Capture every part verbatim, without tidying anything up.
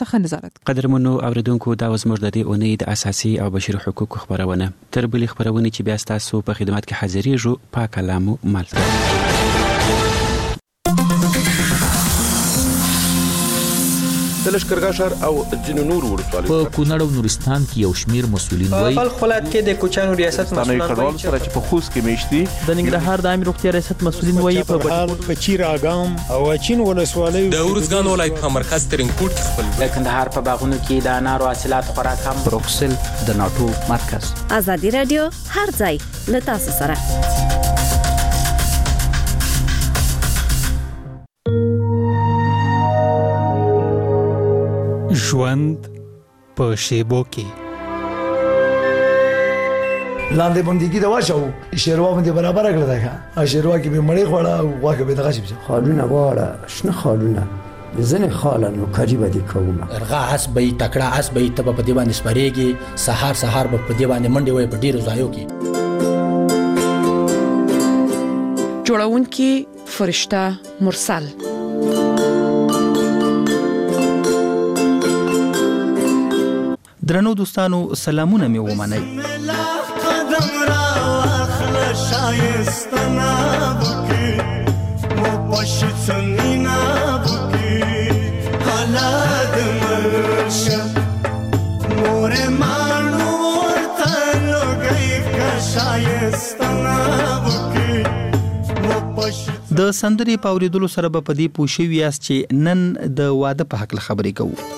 ته نظارت. قدرمنو اوریدونکو دا زموږ د دې اونۍ د اساسي او بشري حقوقو خبرونه. تر بلې خبرونه چې بیا تاسو په خدمت کې حاضرېږو پاک کلامو مالته. د لشکرګاه ښار او ځینو نورو ولسوالیو په کونړ او نورستان کې یو شمیر مسؤلین وایي په خپل ولایت کې د کوچانو ریاست مسؤلین وایي چې په خوست کې میشتي د ننګرهار د عامه روغتیا ریاست مسؤلین وایي په بهار په چیراګام او اچین ولسوالیو د ورزګان ولایت په مرکز ترینکوټ کې خپل د کندهار په باغونو کې د انارو حاصلات خورا کم. بروکسل د ناتو مرکز. ازادي رادیو هر ځای له تاسو سره. ژوند په شیبو کې لاندې باندې دا واچو شیروا باندې برابر کړل دا شیروا کې به مړی خوړه او واکه به دغه شي خالونه واړه شنه خالونه ځنه خالانو کاری بدی کوم ارغا اس به تکړه اس به ته په دی باندې سپریږي سحر سحر په دی باندې منډي وای په ډیرو ځایو کې جوړونکي فرشته مرسل. درنو دوستانو سلامونه مې ومنئ. قدم را اخلا شایستنا بکی مو پشتنینا بکی حالات مرشا مور مانور تنو گئی کا شایستنا بکی مو پشت د سندرې پاوریدلو سره به په دې پوه شوي یاست چې نن د واده په حق خبرې کوو.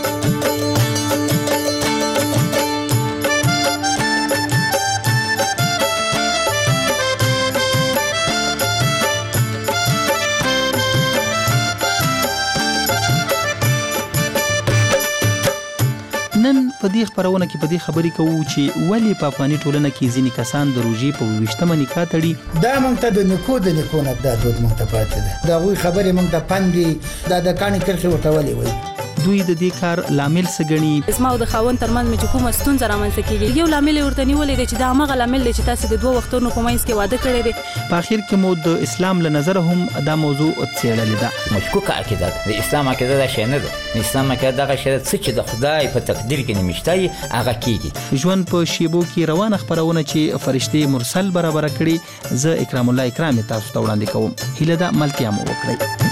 نن په دې خبرونه کې په دې خبرې کوو چې ولی په افغاني ټولنه کې ځینې کسان د روژې په ویشتمه نکاح تړي. دا مونږ ته د نکو د نکو نه د دود مونږ ته پاتې ده. دا غوي خبرې مونږ ته پندي دا د کاني کرخي ورته ولي وي. دوی د دې کار لامل څه ګڼي؟ اسما او د خاوند ترمنځ مې کومه ستونزه رامنځته کیږي یو لامل ورته نیولې دی چې دا هغه لامل دی چې تاسو د دوه وختونو په منځ کې واده کړی دی. په اخر کې مو د اسلام له نظر هم دا موضوع څېړلې ده. مشکوکه عقیده د اسلام عقیده دا شی نه ده. د اسلام عقیده دا شی چې د خدای په تقدیر کې نمشتای هغه کیږي. ژوند په شیبو کې روانه خبرونه چې فرشتي مرسل برابر کړي زه اکرام الله اکرام تاسو ته وړاندې کوم. هیله ده ملتیا مو وکړئ.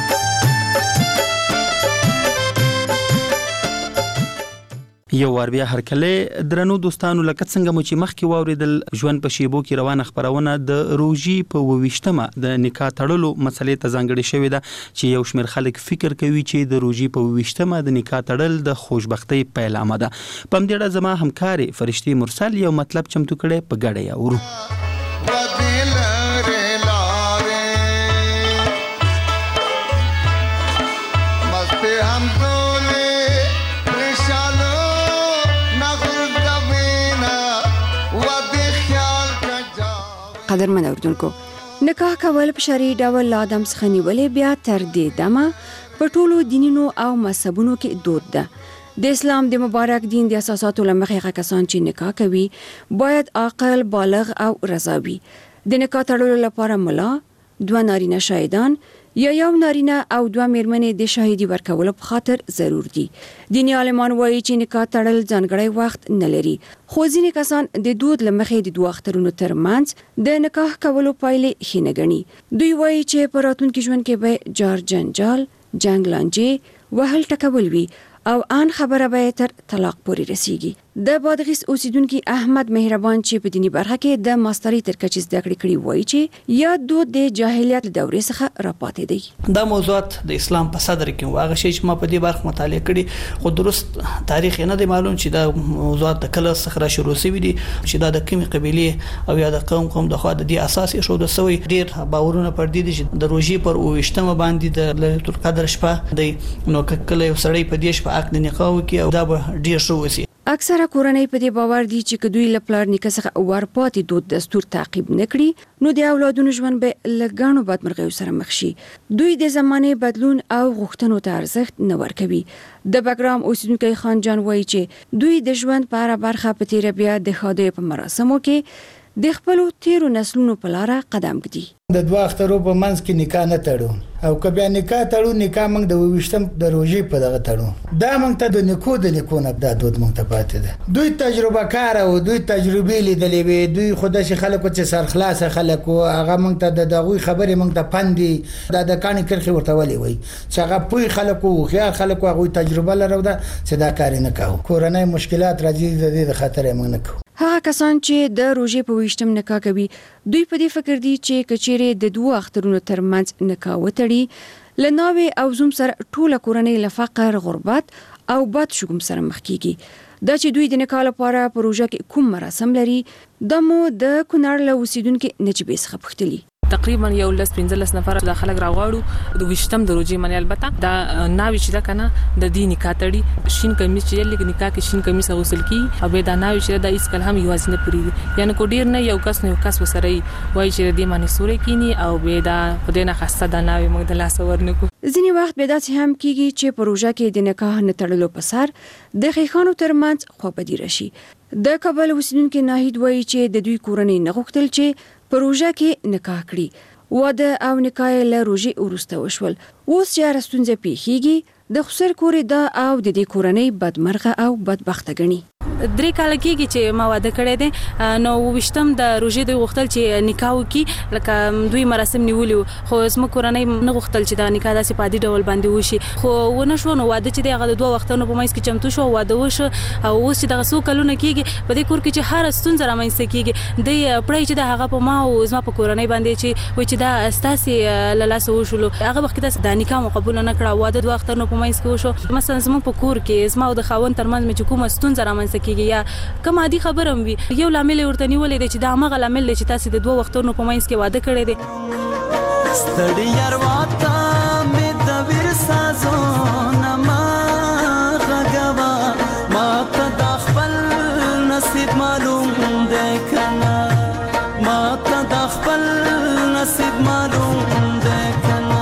یو ور بیا هر کله درنو دوستانو لکه څنګه مو چې مخکې واوریدل ژوند په شیبو کې روانه خبرونه د روژې په وویشتمه د نکاح تړلو مسلې ته ځانګړې شوې ده چې یو شمېر خلک فکر کوي چې د روژې په وویشتمه د نکاح تړل د خوشبختۍ پیلامه ده. په همدې اړه زما همکارې فرشتي مرسل یو مطلب چمتو کړی په ګډه یې اورو. قدرمن اوردونکو نکاح کول په شرعي ډول لا آدم څخه نیولې بیا تر دې دمه په ټولو دینونو او مذهبونو کې دود ده. د اسلام د مبارک دین د اساساتو لمخې کسان چې نکاح کوي باید عاقل بالغ او رضا وي. د نکاح تړلو لپاره ملا، دوه نارینه شاهدان یا یو نارینه او دوه میرمنې د شاهدي ورکولو په خاطر ضرور دي. دیني عالمان وایي چې نکاح تړل ځانګړی وخت نه لري، خو ځینې کسان د دود لمخې د دوه اخترونو ترمنځ د نکاح کولو پایلې ښې نه ګڼي. دوی وایي چې په راتلونکي ژوند کې به جار جنجال، جنګ لانجې، وهل ټکول وي او ان خبره به تر طلاق پورې رسیږي. د بادغیس اوسیدونکو احمد مهربان چې په دینی برخه کې د ماستری تر کچې زده کړې کړې وایي چې یا دود د جاهلیت دورې څخه راپاتې دی. دا موضوعات د اسلام په صدر کې واغه شی چې ما په دې برخه مطالعه کړي خو درست تاریخ نه دی معلوم چې دا موضوعات د کله څخه را شروع شوي دي چې دا د کومې قبيله او یا د قوم قوم د خوا د دې اساس شو د سوي ډیر باورونه پر دي چې د روژې پر اوشتمه باندې د ليلۃ القدر شپه دی نو کله یو سړی په دې شپه عقد نکاح کوي او دا به ډیر شو وسی. اکثره کورنۍ په دې باور دي چې کدوې لپلار نکاح څخه ورپاتې دود دستور تعقیب نکړي نو د اولادونو ژوند به لګانو بدمرغیو سره مخ شي. دوی د زمانه بدلون او غوښتنو ته ارزښت نه ورکوي. د بګرام اوسیدونکو خان جان وایي چې دوی د ژوند په اړه برخه په تیر بیا د خاده په مراسمو کې د خپل تیرو نسلونو په لار قدم ږدي. د دوه اخترو په منځ کې نکاح نه تړو او که بیا نکاح تړو نکاح موږ د ویشتم د روزي په دغه تړو. دا موږ ته د نکو د نکو نه د دود موږ ته پاتې ده. دوی تجربه کار او دوی تجربې لیدلې وي. دوی خدای شي خلکو چې سر خلاص خلکو هغه موږ ته د دغوی خبرې موږ ته پندي دا د کاني کرخي ورته ولي وي چې هغه پوي خلکو خيار خلکو هغه تجربه لرو ده چې دا کار نه کوي. کورنۍ مشکلات راځي د دې خاطر موږ نه کوو. هغه کسان چې د روزي په ویشتم نکاح کوي دوی په دې فکر دي چې کچېره د دوه اخترونو ترمنځ نکاح وتړي لناوي او زوم سره ټوله کورنۍ له فقر غربت او بد شګم سره مخ کیږي. دا چې دوی د نکاح لپاره په روزه کې کوم مراسم لري د مو د کونړ له اوسیدونکو نجيبه څخه پوښتلي. تقریبا یو لس پنځلس نفر د خلک راغواړو د وشتم د روزي منی البته دا ناوي چې دا کنه د دې نکاح تړي شین کمیس چې لګ نکاح کې شین کمیس غوسل کی او به دا ناوي چې دا اس کله هم یوازې نه پوری یعنی کو ډیر نه یو کس نه یو کس وسره وای چې دې معنی سورې کینی او به دا خدای نه خاصه دا ناوي موږ د لاس ورنکو. ځینی وخت به دا هم کیږي چې پروژه کې د نکاح نه تړلو په سر د خیخانو ترمنځ خوابدي راشي. د کابل اوسیدونکو ناهید وای چې د دوی کورنۍ نه غوښتل چې پروژه کې نکاح کړي. واده او نکاح له روزي ورسته وشول. اوس چې راستونځه پیخیږي د خسر کورې دا او د دې کورنۍ بدمرغه او بدبخته غني. درې کال کېږي چې ما واده کړی دی نو وشتم د روزي دوی غوښتل چې نکاح وکړي لکه دوی مراسم نیولې خو زما کورنۍ نه غوښتل چې دا نکاح داسې په عادي ډول باندې وشي خو ونه شو نو واده چې دغه دوه وختونو په مېس کې چمتو شو واده وشو او اوس چې دغه څو کلونه کېږي په دې کور کې چې هر ستونزه رامنځته کېږي د پړای چې د هغه په ما او زما په کورنۍ باندې چې و چې دا استاسي لاله وشلو هغه وخت د نکاح قبول نه کړه واده دوه وختونو په مېس کې وشو مثلا زما په کور کې زما د خاوند ترمنځ مې کومه ستونزه رامنځته یا کوم عادي خبرم وي یو لامل ورته نیولې چې دا هغه لامل چې تاسو د دوه وختونو په مینس کې واده کړی دی. ستړي یارواتا مې د ویر سازونه ما غغوا ما ته د خپل نصیب معلوم دی کنه ما ته د خپل نصیب معلوم دی کنه.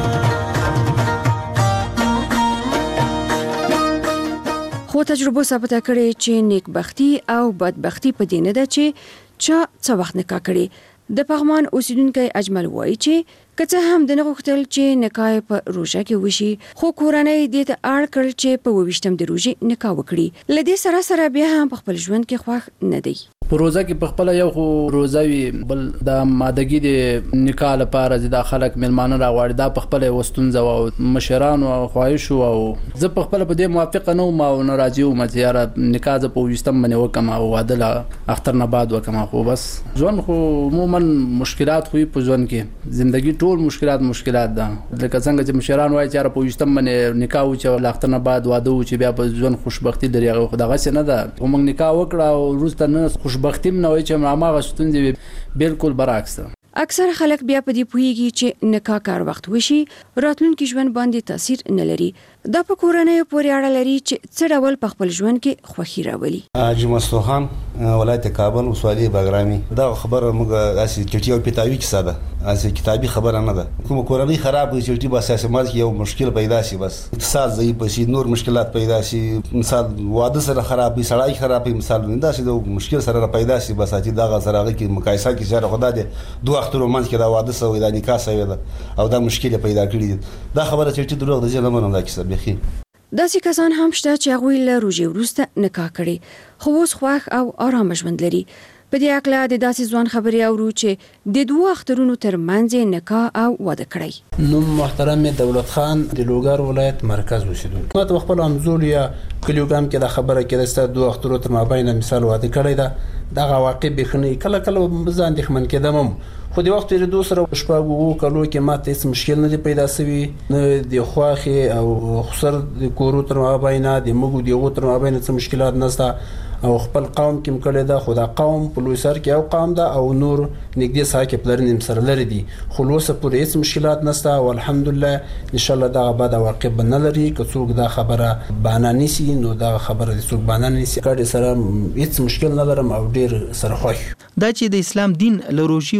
خو تجربه ثابته کړې چې نیکبختی او بدبختی په دې نه ده چې چا څه وخت نکاح کړي. د پغمان اوسیدونکو اجمل وایي چې کته هم د نغښتل چې نکاح په روزه کې وشي خو کورنۍ دې ته اړ کړ چې په وشتم د روزي نکاح وکړي. لدې سره سره بیا هم په خپل ژوند کې خوښ نه دی. په روزه کې په خپل یو خو روزوي بل د مادګي د نکاح لپاره چې د خلک ملمانه راغواړي دا په خپل وستونځ او مشران او خواهش او زه په خپل په دې موافق نه وم او ناراضي وم چې یاره نکاح ز په وشتم باندې وکم او واده لا اختر نه بعد وکم خو بس ژوند خو عموما مشکلات خو په ژوند کې ژوندۍ ټول مشکلات مشکلات ده لکه څنګه چې مشران وایي چې په وشتم باندې نکاح و چې اختر نه بعد واده و چې بیا په ژوند خوشبختی لري خو دغه څه نه ده موږ نکاح وکړه او روز ته نه خوشبختیم نه وای چې ما غشتونځي بالکل برعکس ده. اکثر خلک بیا په دې پوهیږي چې نکاح کار وخت وشي راتلونکي ژوند باندې تاثیر نه لري. دا په کورنۍ پورې اړه لري چې څه ډول په خپل ژوند کې خوښي راولي. حاجی مستوخان ولایت کابل وسوالي باګرامي دا خبره موږ اسی چټي او پټاوي کې ساده اسی کتابي خبره نه ده کوم کورنۍ خراب وي چټي بس اساس مال کې یو مشکل پیدا شي بس اقتصاد ضعیف شي نور مشکلات پیدا شي مثال واده سره خراب وي سړی خراب وي مثال نه دا چې مشکل سره پیدا شي بس چې دا غزرغه کې مقایسه کې چې خدا دې دوه اختر رومانس کې دا واده سوی دا نکاح سوی دا او دا مشکل پیدا کړی دا خبره چې دروغ ده نه منم دا کیسه بخي. داسې کسان هم شته چې هغوی له روزي وروسته نکاح کړي خو اوس خوښ او آرام ژوند لري. په دې اړه د داسې ځوان خبري اورو چې د دوه اخترونو ترمنځ نکاح او واده کړی. نو محترم دولت خان د لوګر ولایت مرکز اوسیدونکو ما ته خپل انزول یا کلیوګام کې د خبره کې د دوه اخترونو تر مابین مثال واده کړی دا دغه واقع بخنی کله کله ځان د خمن کېدم خو د وخت لري دوه سره شپږو کلو کې ماته هیڅ مشکل نه دی پیدا شوی نه د خواخي او خسر د کورو تر مابین د مګو د غو تر مابین څه مشکلات نشته او خپل قوم کې مکړه دا خدا قوم په لوی سر کې او قوم دا او نور نګدي ساکه پلرنیم سره لري دي خلاصه پورې هیڅ مشکلات نشته او الحمدلله ان شاء الله دا بعد واقع بنه لري که څوک دا خبره باندې نسی نو دا خبره څوک باندې نسی کړي سره هیڅ مشکل نه لرم او ډیر سره خوښ. دا چې د اسلام دین له روزي وروسته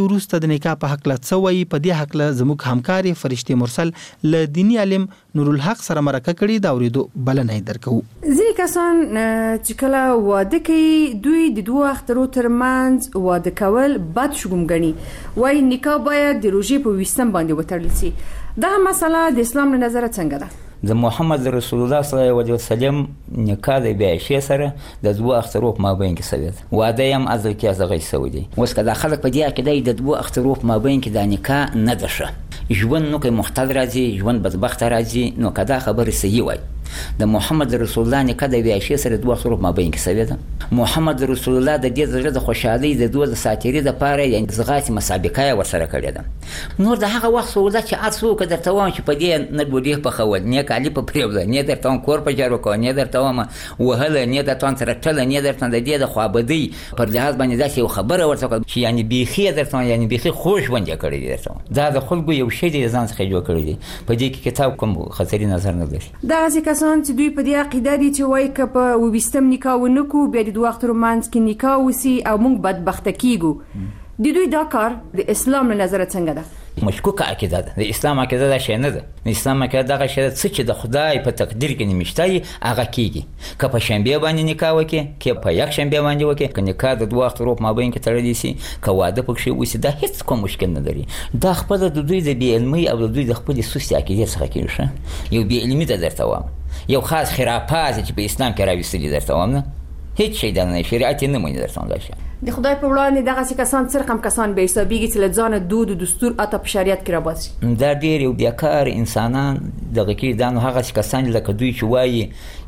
د نکاح په حق له څه وایي په دې حق له زموږ همکاري فرشتي مرسل له دینی عالم نور الحق سره مرکه کړي دا اوریدو بلنه درکو. ځینې کسان چې کله واده کوي دوی د دوه اخترو ترمنځ واده کول بد شګم غني وایي نکاح باید د روژې په ویشتم باندې وتړل شي. دا مسله د اسلام له نظره څنګه ده؟ د محمد رسول الله صلی الله علیه وسلم نکاح د بیعشې سره د دوه اخترو په مابین کې سوي ده. واده هم ازل کې ازغی سوي دي. اوس کله خلک په دې کې د دوه اخترو په مابین کې د نکاح نه ده ښه ژوند نو کې محتل راځي ژوند بدبخت راځي نو کدا خبره صحیح وای د محمد رسول الله نکاح د بیعشې سره دوه اخترو په مابین کې سوي ده. محمد رسول الله د دې زړه د خوشحالي د دوه د ساتيري د پاره یعنی زغاتي مسابقه ورسره کړې ده. نور د هغه وخت سودا چې اڅو کدر توان چې په دې نه بودی په خول نه کالي په پریوله نه درته کور په جارو کو نه درته ما وهله نه درته تر ټل نه درته د دې د خوابدي پر لحاظ باندې دا یو خبره ورته چې یعنی بيخي درته یعنی بيخي خوش باندې کړی درته دا د خلکو یو شی د ځان څخه جوړ کړی دی په دې کې کتاب کوم خطري نظر نه لري. دا ځکه کسان چې دوی په دې عقیده دي چې وایي که په وبستم نکاح ونکو بیا د دوه اختر منځ کې نکاح وسی او موږ بدبخت کیږو د دوی دا کار د اسلام له نظر څنګه ده؟ مشکوکه عقیده ده. د اسلام عقیده دا شی نه ده. د اسلام عقیده دغه شی څه چې د خدای په تقدیر کې نمشتای هغه کیږي. که په شنبه باندې نکاح وکي که په یک شنبه باندې وکي که نکاح د دوه اختر په مابین کې تړل شي که واده پکې وسی دا هیڅ کوم مشکل نه لري. دا خپل د دوی د بی علمي او د دوی د خپل سوسي عقیده څخه کیږي. یو بی علمي ده درته وایم یو خاص خرافات چې په اسلام کې راوستل درته وایم نه هیڅ شی د نه شریعت نه مونږ درته وایم. د خدای په وړاندې دغه کسان څرخ هم کسان به حسابيږي چې لځانه دود او دستور اته په شریعت کې راوځي. دا ډېر یو بیکار انسانان دغه کې دانو هغه کسان لکه دوی چې وایي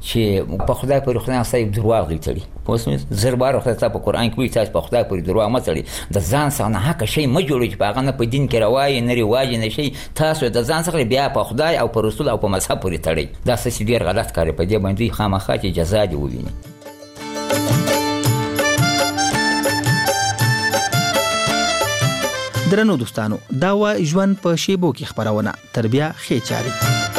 چې په خدای پر خدای صاحب دروغ لري. پوه زر بار خدای په قران کې وایي تاسو په خدای پر دروغ مه تړئ. د ځان څخه حق شی ما جوړوي چې په هغه نه په دین کې روایت نه رواج نه شي تاسو د ځان څخه بیا په خدای او په رسول او په مذهب پورې تړئ. دا څه ډېر غلط کار په دې باندې خامخا چې جزا دی وویني. درنو دوستانو دا و ژوند په شیبو کې خبرونه تربیه خې چاري